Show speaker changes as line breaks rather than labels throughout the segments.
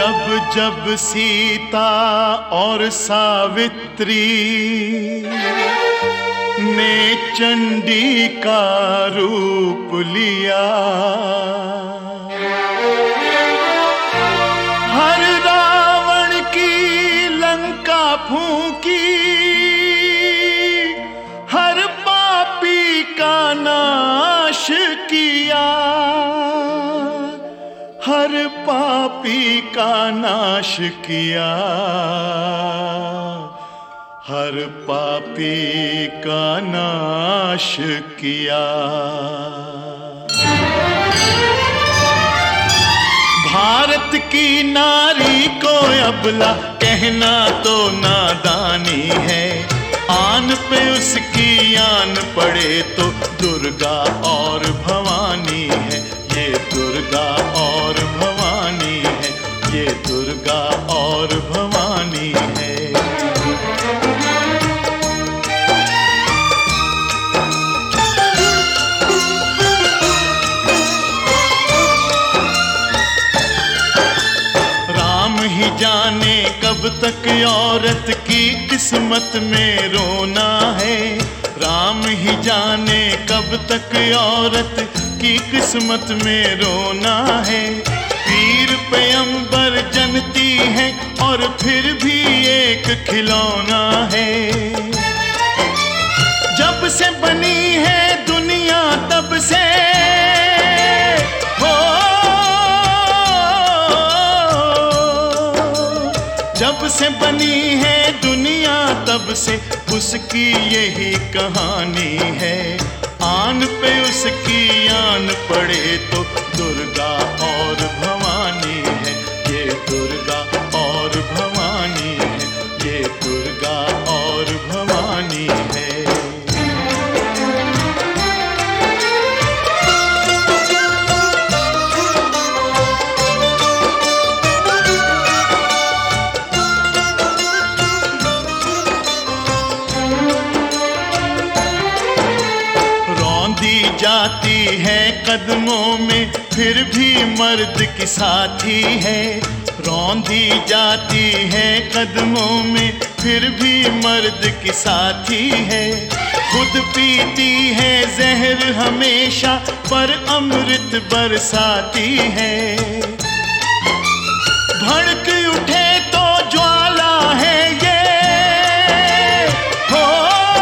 जब जब सीता और सावित्री ने चंडी का रूप लिया, हर रावण की लंका फूंकी, हर पापी का नाश किया, हर पापी का नाश किया, हर पापी का नाश किया। भारत की नारी को अबला कहना तो नादानी है, आन पे उसकी आन पड़े तो दुर्गा और भवानी है, ये दुर्गा और भवानी है, ये दुर्गा और भवानी है। राम ही जाने कब तक औरत की किस्मत में रोना है, राम ही जाने कब तक औरत की किस्मत में रोना है। पीर पैगंबर जनती है और फिर भी एक खिलौना है। जब से बनी है दुनिया तब से हो, जब से बनी है दुनिया तब से उसकी यही कहानी है, आन पे उसकी आन पड़े तो दुर्गा और भवानी है, ये दुर्गा और भवानी है, ये दुर्गा और भवानी है। जाती है कदमों में फिर भी मर्द की साथी है, रौंदी जाती है कदमों में फिर भी मर्द की साथी है। खुद पीती है जहर हमेशा पर अमृत बरसाती है। भड़क उठे तो ज्वाला है ये हो,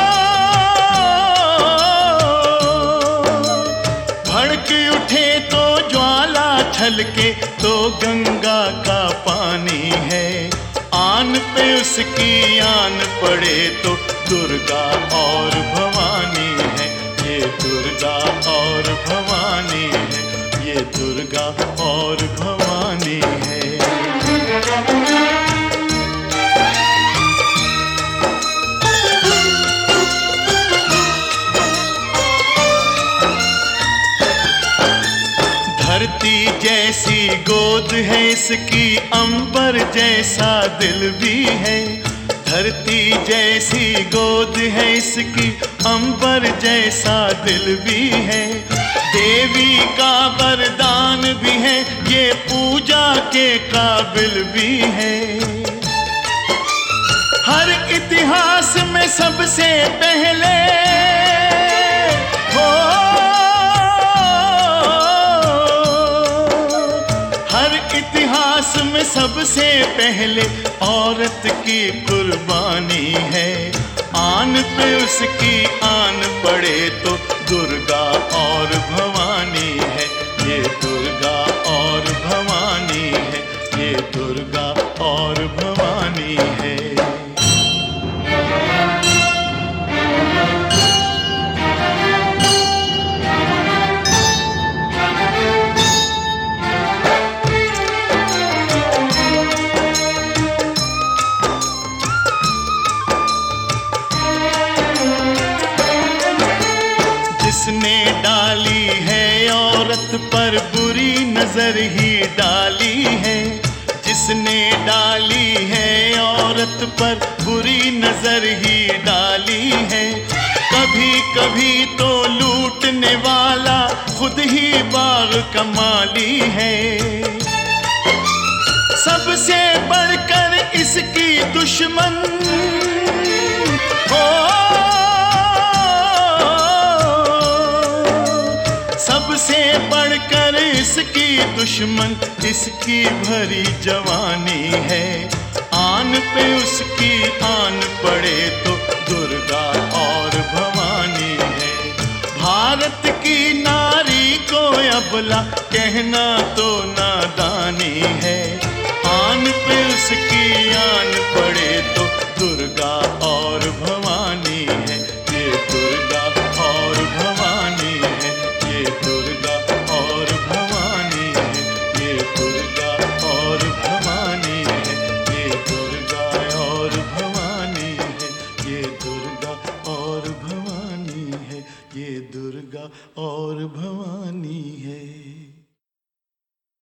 भड़क उठे तो ज्वाला छलके तो गंगा का पानी है, आन पे उसकी आन पड़े तो दुर्गा और भवानी है, ये दुर्गा और भवानी है, ये दुर्गा और भवानी है। धरती जैसी गोद है इसकी, अंबर जैसा दिल भी है। धरती जैसी गोद है इसकी, अंबर जैसा दिल भी है। देवी का वरदान भी है, ये पूजा के काबिल भी है। हर इतिहास में सबसे पहले हो, हर इतिहास में सबसे पहले औरत की कुर्बानी है, आन पे उसकी आन पड़े तो दुर्गा और भवानी है, ये दुर्गा और भवानी है, ये दुर्गा और भवानी है। जिसने डाली है औरत पर बुरी नजर ही डाली है, जिसने डाली है औरत पर बुरी नजर ही डाली है। कभी कभी तो लूटने वाला खुद ही बाग का माली है। सबसे बढ़कर इसकी दुश्मन हो, सबसे बढ़कर इसकी दुश्मन इसकी भरी जवानी है। आन पे उसकी आन पड़े तो दुर्गा और भवानी है। भारत की नारी को अबला कहना तो नादानी है। आन पे उसकी आन पड़े तो दुर्गा और भवानी है। ये दुर्गा और भवानी है, ये दुर्गा और भवानी है, ये दुर्गा और भवानी है, ये दुर्गा और भवानी है, ये दुर्गा और भवानी है, ये दुर्गा और भवानी है।